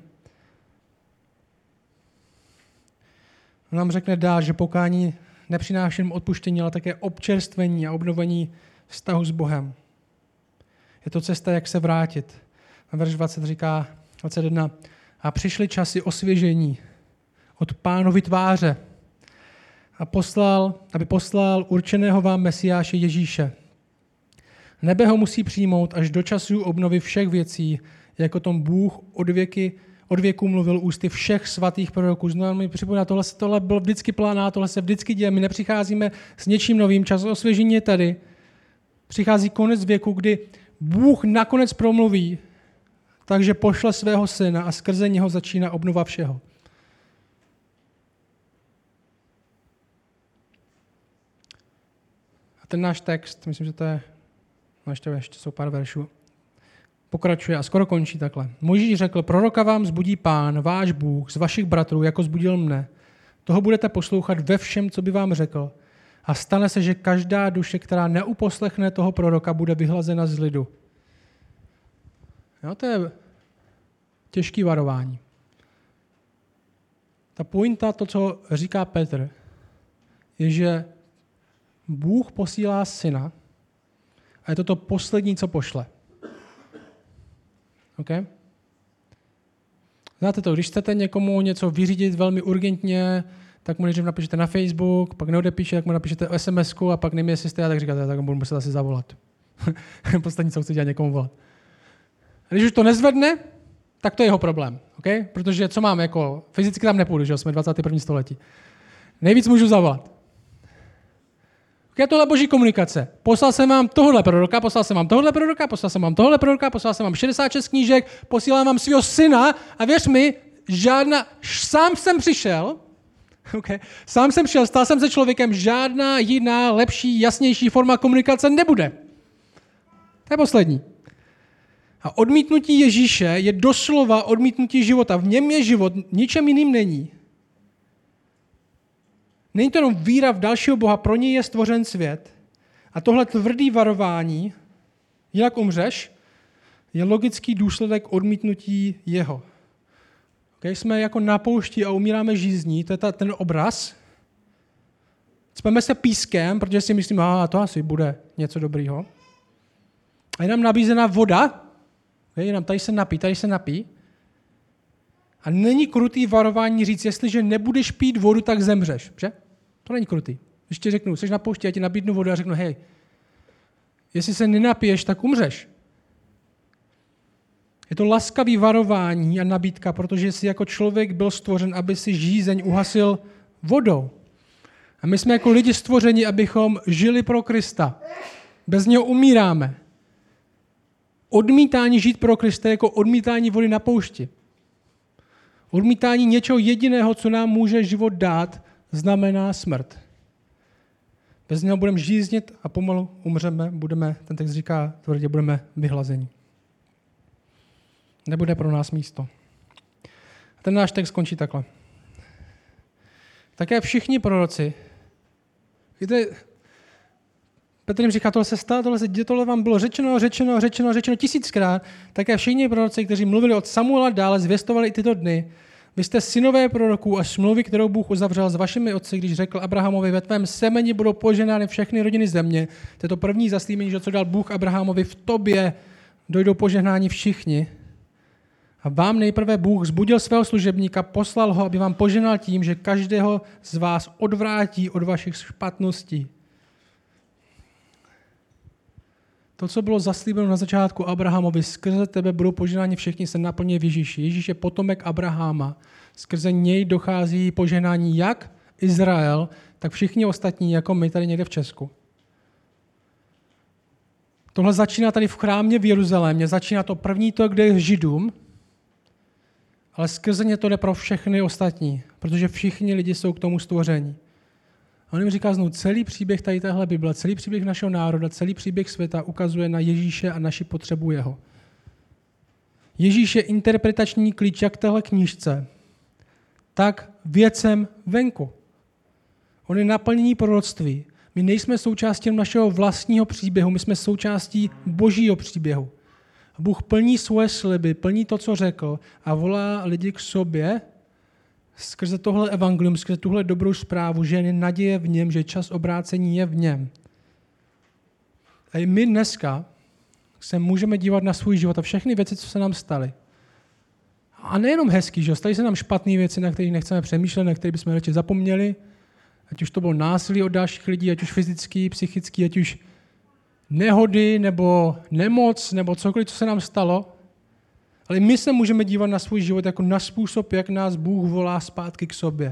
On nám řekne dál, že pokání nepřináší jen odpuštění, ale také občerstvení a obnovení vztahu s Bohem. Je to cesta, jak se vrátit. A verš dvacet říká, dvacet jedna, a přišly časy osvěžení od Pánovy tváře a poslal, aby poslal určeného vám Mesiáše Ježíše. Nebe ho musí přijmout až do času obnovy všech věcí, jako tom Bůh od, věky, od věku mluvil ústy všech svatých proroků. Znovu mi připomíná, tohle, tohle bylo vždycky plán, tohle se vždycky děje. My nepřicházíme s něčím novým, čas osvěžení je tady. Přichází konec věku, kdy Bůh nakonec promluví, takže pošle svého syna a skrze něho začíná obnova všeho. A ten náš text, myslím, že to je, no ještě, ještě jsou pár veršů, pokračuje a skoro končí takhle. Mojžíš řekl, proroka vám zbudí Pán, váš Bůh, z vašich bratrů, jako zbudil mne. Toho budete poslouchat ve všem, co by vám řekl. A stane se, že každá duše, která neuposlechne toho proroka, bude vyhlazena z lidu. Jo, to je těžký varování. Ta pointa, to, co říká Petr, je, že Bůh posílá syna a je to to poslední, co pošle. Okay? Znáte to, když chcete někomu něco vyřídit velmi urgentně, tak mu nejdřív napíšete na Facebook, pak neodepíše, tak mu napíšete es em esku a pak nevím, jestli jste, a tak říkáte, tak budu muset asi zavolat. Poslední, co chci dělat, někomu volat. A když už to nezvedne, tak to je jeho problém. Okay? Protože co mám, jako fyzicky tam nepůjdu, že jsme dvacátém prvním století. Nejvíc můžu zavolat. Okay, tohle je boží komunikace. Poslal jsem vám tohle proroka, poslal jsem vám tohle proroka, poslal jsem vám tohle proroka, poslal jsem vám šedesát šest knížek, posílám vám svého syna a věř mi, žádná, sám jsem přišel, okay, sám jsem přišel, stal jsem se člověkem, žádná jiná, lepší, jasnější forma komunikace nebude. To je poslední. A odmítnutí Ježíše je doslova odmítnutí života. V něm je život, ničem jiným není. Není to jenom víra v dalšího Boha, pro něj je stvořen svět. A tohle tvrdý varování, jinak umřeš, je logický důsledek odmítnutí jeho. Okay, jsme jako na poušti a umíráme žízní, to je ta, ten obraz. Cpeme se pískem, protože si myslíme, a to asi bude něco dobrýho. A je nám nabízená voda, je nám tady se napí, tady se napí. A není krutý varování říct, jestliže nebudeš pít vodu, tak zemřeš. Že? To není krutý. Když ti řeknu, jsi na poušti, já ti nabídnu vodu a řeknu, hej, jestli se nenapiješ, tak umřeš. Je to laskavý varování a nabídka, protože jsi jako člověk byl stvořen, aby si žízeň uhasil vodou. A my jsme jako lidi stvořeni, abychom žili pro Krista. Bez něho umíráme. Odmítání žít pro Krista je jako odmítání vody na poušti. Odmítání něčeho jediného, co nám může život dát, znamená smrt. Bez něho budeme žíznit a pomalu umřeme, budeme, ten text říká tvrdě, budeme vyhlazeni. Nebude pro nás místo. A ten náš text končí takhle. Také všichni proroci, víte, Petr jim říká, tohle se stalo, tohle se děje, tohle vám bylo řečeno, řečeno, řečeno, řečeno tisíckrát. Také všichni proroci, kteří mluvili od Samuela dále, zvěstovali i tyto dny. Vy jste synové proroků a smlouvy, kterou Bůh uzavřel s vašimi otci, když řekl Abrahamovi, ve tvém semeni budou poženány všechny rodiny země. To je to první zaslíbení, že co dal Bůh Abrahamovi, v tobě dojdou požehnáni všichni. A vám nejprve Bůh zbudil svého služebníka, poslal ho, aby vám poženal tím, že každého z vás odvrátí od vašich špatností. To, co bylo zaslíbeno na začátku Abrahamovi, skrze tebe budou požehnáni všichni, se naplní v Ježíši. Ježíš je potomek Abrahama. Skrze něj dochází požehnání jak Izrael, tak všichni ostatní, jako my tady někde v Česku. Tohle začíná tady v chrámě v Jeruzalémě. Začíná to první to, kde je Židům, ale skrze ně to jde pro všechny ostatní, protože všichni lidi jsou k tomu stvoření. A on jim říká znovu, celý příběh tady téhle Bible, celý příběh našeho národa, celý příběh světa ukazuje na Ježíše a naši potřebu jeho. Ježíš je interpretační klíč jak téhle knížce, tak věcem venku. On je naplnění proroctví. My nejsme součástí našeho vlastního příběhu, my jsme součástí božího příběhu. Bůh plní svoje sliby, plní to, co řekl a volá lidi k sobě skrze tohle evangelium, skrze tuhle dobrou zprávu, že je naděje v něm, že čas obrácení je v něm. A i my dneska se můžeme dívat na svůj život a všechny věci, co se nám staly. A nejenom hezký, že staly se nám špatné věci, na kterých nechceme přemýšlet, na které bychom radši zapomněli, ať už to bylo násilí od dalších lidí, ať už fyzický, psychický, ať už nehody, nebo nemoc, nebo cokoliv, co se nám stalo. Ale my se můžeme dívat na svůj život jako na způsob, jak nás Bůh volá zpátky k sobě.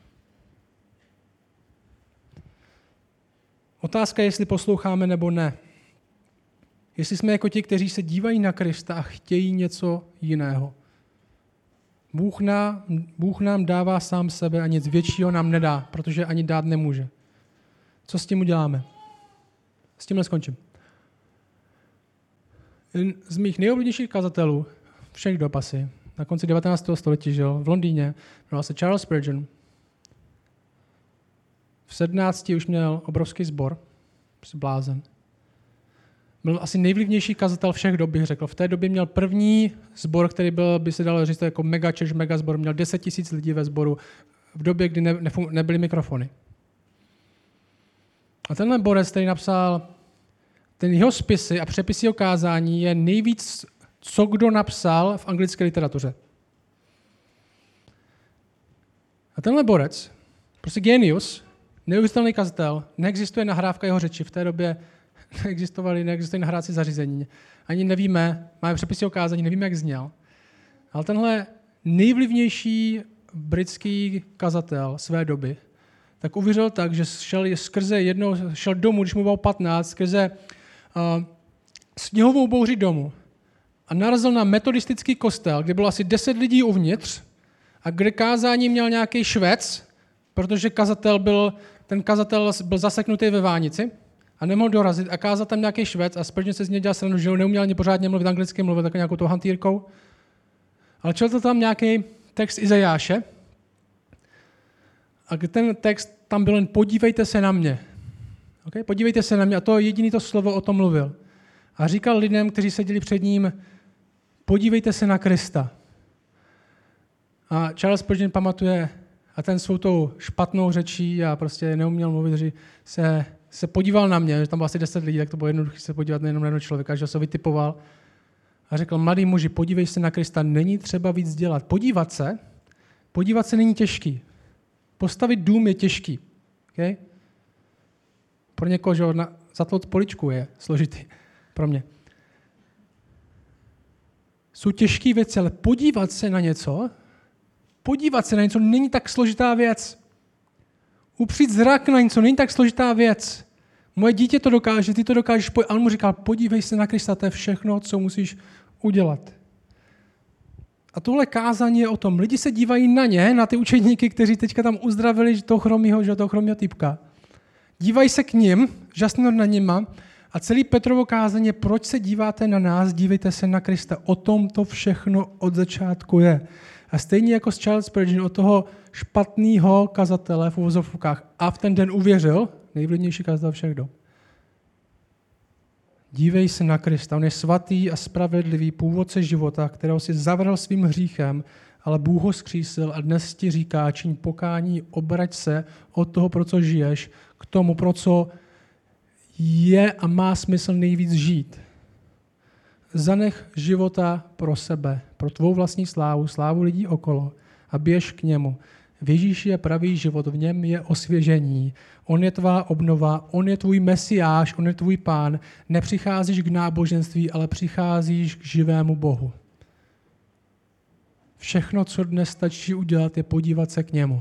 Otázka je, jestli posloucháme nebo ne. Jestli jsme jako ti, kteří se dívají na Krista a chtějí něco jiného. Bůh nám, Bůh nám dává sám sebe a nic většího nám nedá, protože ani dát nemůže. Co s tím uděláme? S tímhle skončím. Jeden z mých nejoblíbenějších kazatelů všech dob asi, na konci devatenáctého století žil v Londýně, jmenoval se Charles Spurgeon. V sedmnácti už měl obrovský sbor, blázen. Byl asi nejvlivnější kazatel všech dob, bych řekl. V té době měl první sbor, který byl, by se dalo říct, jako mega church, mega sbor. Měl deset tisíc lidí ve sboru v době, kdy ne, nefun, nebyly mikrofony. A tenhle borec, který napsal ten jeho spisy a přepisy o kázání, je nejvíc, co kdo napsal v anglické literatuře. A tenhle borec, prostě genius, neuvěřitelný kazatel, neexistuje nahrávka jeho řeči. V té době neexistovaly, neexistují nahrávací zařízení. Ani nevíme, máme přepisy o kázání, nevíme, jak zněl. Ale tenhle nejvlivnější britský kazatel své doby, tak uvěřil tak, že šel skrze jednou, šel domů, když mu bylo patnáct, skrze uh, sněhovou bouři domů a narazil na metodistický kostel, kde bylo asi deset lidí uvnitř a kde kázání měl nějaký švec, protože kazatel byl, ten kazatel byl zaseknutý ve vánici a nemohl dorazit a kázal tam nějaký švec a Spurgeon se z něj dělal srandu, že neuměl ani pořádně mluvit anglicky, mluvil takovou nějakou tou hantýrkou. Ale četl tam nějaký text Izajáše a ten text tam byl jen podívejte se na mě. Okay? Podívejte se na mě a to jediný to slovo o tom mluvil. A říkal lidem, kteří seděli před ním, podívejte se na Krista. A Charles Spurgeon pamatuje, a ten svou tou špatnou řečí a prostě neuměl mluvit, že se, se podíval na mě, že tam bylo asi deset lidí, tak to bylo jednoduché se podívat nejenom na jednoho člověka, že se vytipoval a řekl, mladý muži, podívej se na Krista, není třeba víc dělat. Podívat se, podívat se není těžký. Postavit dům je těžký. Okay? Pro někoho, že na, zatlout poličku je složitý. Pro mě. Jsou těžké věci, ale podívat se na něco, podívat se na něco není tak složitá věc. Upřít zrak na něco není tak složitá věc. Moje dítě to dokáže, ty to dokážeš, a on mu říkal, podívej se na Krista, to je všechno, co musíš udělat. A tohle kázání je o tom. Lidi se dívají na ně, na ty učedníky, kteří teďka tam uzdravili toho chromýho, že toho chromýho týpka. Dívají se k nim, žasnou na nima a celý Petrovo kázání je, proč se díváte na nás, dívejte se na Krista. O tom to všechno od začátku je. A stejně jako s Charles Spurgeon od toho špatného kazatele v uvozovkách a v ten den uvěřil, nejvlivnější kazatel všech dob. Dívej se na Krista, on je svatý a spravedlivý původce života, kterého si zavřel svým hříchem, ale Bůh ho zkřísil a dnes ti říká, čiň pokání, obrať se od toho, pro co žiješ, k tomu, pro co je a má smysl nejvíc žít. Zanech života pro sebe, pro tvou vlastní slávu, slávu lidí okolo a běž k němu. V Ježíši je pravý život, v něm je osvěžení. On je tvá obnova, on je tvůj mesiáš, on je tvůj pán. Nepřicházíš k náboženství, ale přicházíš k živému Bohu. Všechno, co dnes stačí udělat, je podívat se k němu.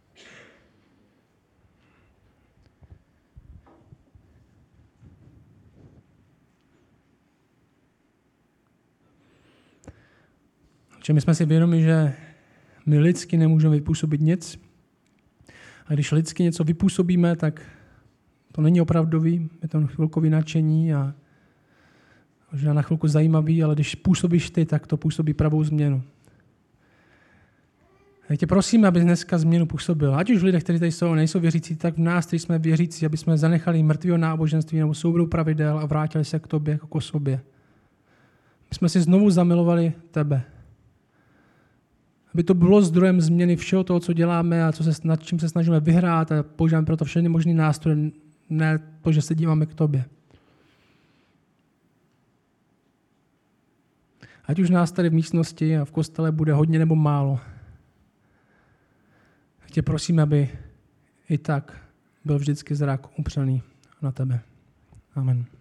Že my jsme si vědomi, že my lidsky nemůžeme vypůsobit nic. A když lidsky něco vypůsobíme, tak to není opravdový, je to chvilkový nadšení a možná na chvilku zajímavý, ale když působíš ty, tak to působí pravou změnu. A tě prosíme, abys dneska změnu působil. Ať už v lidech, kteří tady jsou, nejsou věřící, tak v nás, kteří jsme věřící, aby jsme zanechali mrtvého náboženství nebo souboru pravidel a vrátili se k tobě jako k sobě. My jsme si znovu zamilovali tebe. Aby to bylo zdrojem změny všeho toho, co děláme a co se, nad čím se snažíme vyhrát a používáme proto všechny možný nástroje, ne to, že se díváme k tobě. Ať už nás tady v místnosti a v kostele bude hodně nebo málo. Tě prosím, aby i tak byl vždycky zrak upřený na tebe. Amen.